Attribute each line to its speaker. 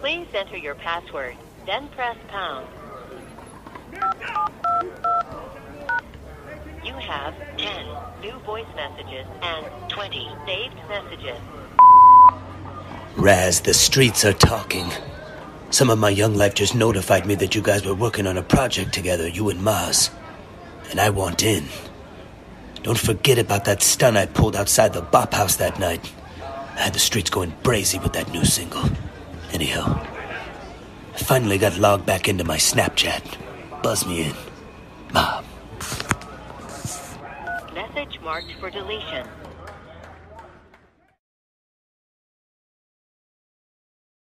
Speaker 1: Please enter your password, then press pound. You have 10 new voice messages and 20 saved messages.
Speaker 2: Raz, the streets are talking. Some of my young life just notified me that you guys were working on a project together, you and Maz. And I want in. Don't forget about that stunt I pulled outside the Bop House that night. I had the streets going brazy with that new single. Anyhow, I finally got logged back into my Snapchat. Buzz me in. Mom.
Speaker 1: Message marked for deletion.